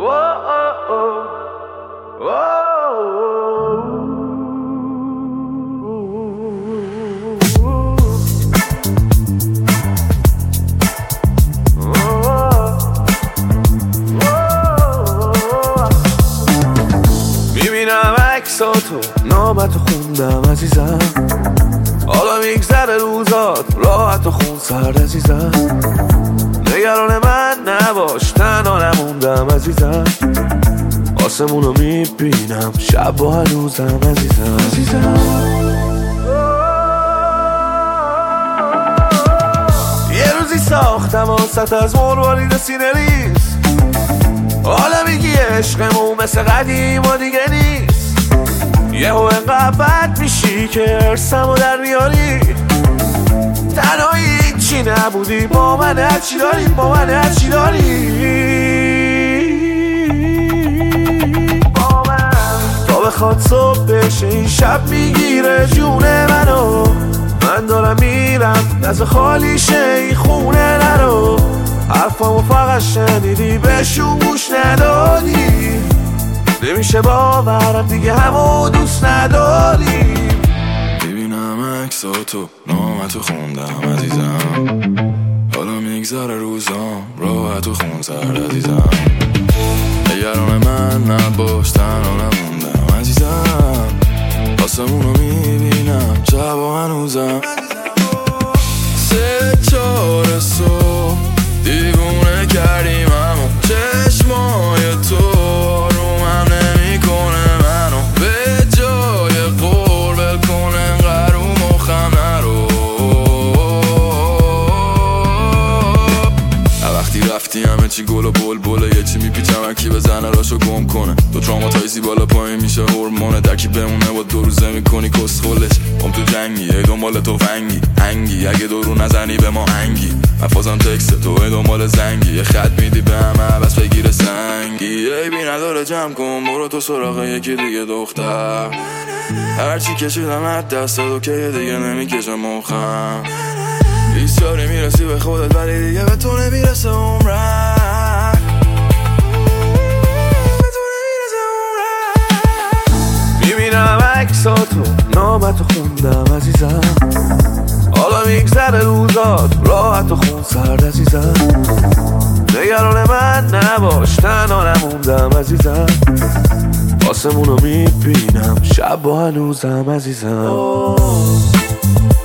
میبینم عکساتو نامتو خوندم عزیزم، حالا میگذره روزات راحت و خون سرد عزیزم. نگران من نباش تنها نموندم عزیزم، آسمونو میبینم شب و هنوزم عزیزم. یه روزی ساختم واسط از مروارید سینه ریز، حالا میگی عشقمون مثل قدیم و دیگه نیست. یهو انقدر بد میشی که ارسمو در میاری، تنهایی چی نبودی با من هرچی داری، با من هرچی داری. با من تا بخواد صبح بشه این شب میگیره جون منو، من دارم میرم دست خالی شه این خونه نرو. حرفامو فقط شنیدی بهشون گوش ندادی، نمیشه باورم دیگه همو دوست نداری. میبینم عکساتو نامتو خوندم عزیزم، حالا میگذره روزام راحت و خون سرد عزیزم. نگران من نباش تنها نموندم عزیزم، آسمونو میبینم شب و هنوزم. 3-4 صبح دیوونه کردیم همو، چشمای تو رومم نمیکنه منو، به جای قربل کن انقدر رو مخم نرو. وقتی رفتی همه چی گل و بلبله، یه چی میپیچم هرکی بزنه راشو گم کنه. تو تراماتایزی بالا پایین میشه هورمونه، درکی بمونه با 2 روزه میکنی کسخولش. تو جنگی ای دنبال تو فنگی هنگی، اگه دورو نزنی به ما هنگی. مفازم تکست تو ای دنبال زنگی، یه خط میدی به همه بس بگیر سنگی. ای بی نداره جمع کن برو تو سراغ یکی دیگه دختر، هرچی کشیدم از دست تو که دیگه نمیکشه مخم. بیسیاری میرسی به خودت ولی دیگه به تو نمیرسه عمرم. میبینم عکساتو نامتو خوندم عزیزم، حالا میگذره روزات راحت و خون سرد عزیزم. نگران من نباش تنها نموندم عزیزم، آسمونو میبینم شب و هنوزم عزیزم.